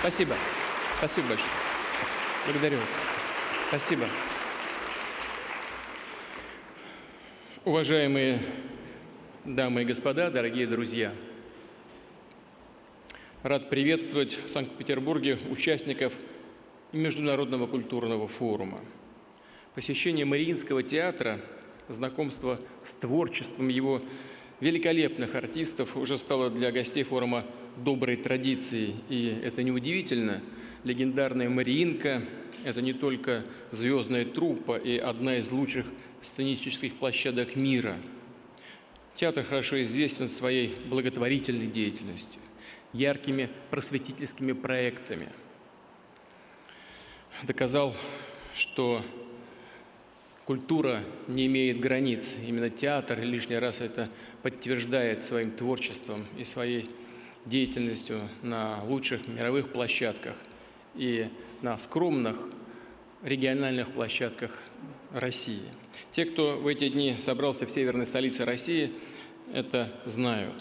Спасибо. Спасибо большое. Благодарю вас. Спасибо. Уважаемые дамы и господа, дорогие друзья, рад приветствовать в Санкт-Петербурге участников Международного культурного форума. Посещение Мариинского театра, знакомство с творчеством его великолепных артистов уже стало для гостей форума доброй традицией. И это неудивительно. Легендарная Мариинка – это не только звездная труппа и одна из лучших сценических площадок мира. Театр хорошо известен своей благотворительной деятельностью, яркими просветительскими проектами. Доказал, что культура не имеет границ. Именно театр лишний раз это подтверждает своим творчеством и своей деятельностью на лучших мировых площадках и на скромных региональных площадках России. Те, кто в эти дни собрался в северной столице России, это знают.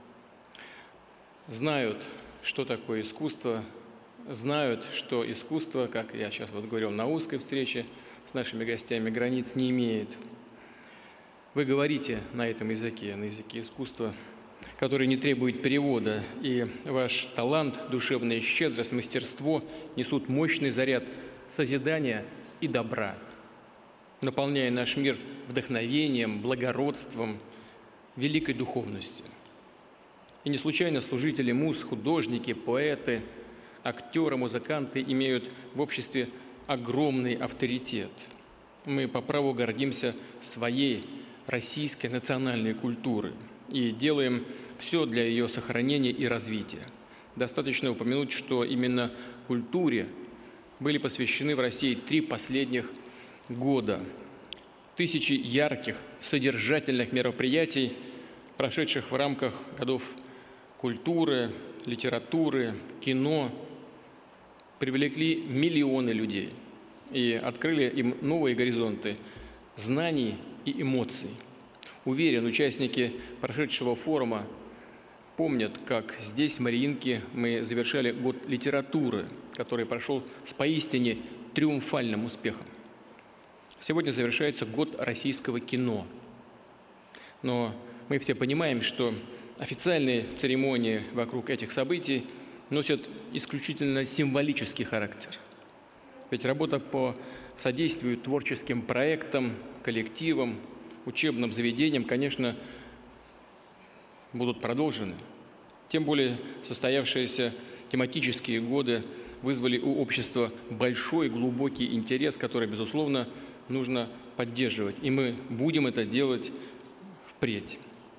Знают, что такое искусство, знают, что искусство, как я сейчас вот говорил на узкой встрече с нашими гостями, границ не имеет. Вы говорите на этом языке, на языке искусства, который не требует перевода, и ваш талант, душевная щедрость, мастерство несут мощный заряд созидания и добра, наполняя наш мир вдохновением, благородством, великой духовностью. И не случайно служители муз, художники, поэты, актеры, музыканты имеют в обществе огромный авторитет. Мы по праву гордимся своей российской национальной культурой и делаем все для ее сохранения и развития. Достаточно упомянуть, что именно культуре были посвящены в России 3 последних года. Тысячи ярких, содержательных мероприятий, прошедших в рамках годов культуры, литературы, кино, привлекли миллионы людей и открыли им новые горизонты знаний и эмоций. Уверен, участники прошедшего форума помнят, как здесь, в Мариинке, мы завершали год литературы, который прошел с поистине триумфальным успехом. Сегодня завершается год российского кино. Но мы все понимаем, что официальные церемонии вокруг этих событий носят исключительно символический характер. Ведь работа по содействию творческим проектам, коллективам, учебным заведениям, конечно, будут продолжены. Тем более состоявшиеся тематические годы вызвали у общества большой, глубокий интерес, который, безусловно, нужно поддерживать. И мы будем это делать впредь.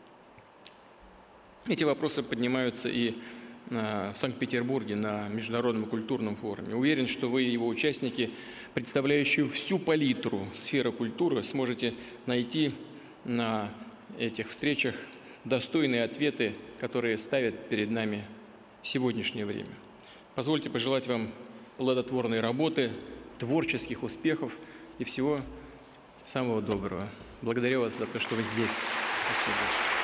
Эти вопросы поднимаются и в Санкт-Петербурге на Международном культурном форуме. Уверен, что вы, его участники, представляющие всю палитру сферы культуры, сможете найти на этих встречах достойные ответы, которые ставят перед нами сегодняшнее время. Позвольте пожелать вам плодотворной работы, творческих успехов и всего самого доброго. Благодарю вас за то, что вы здесь. Спасибо.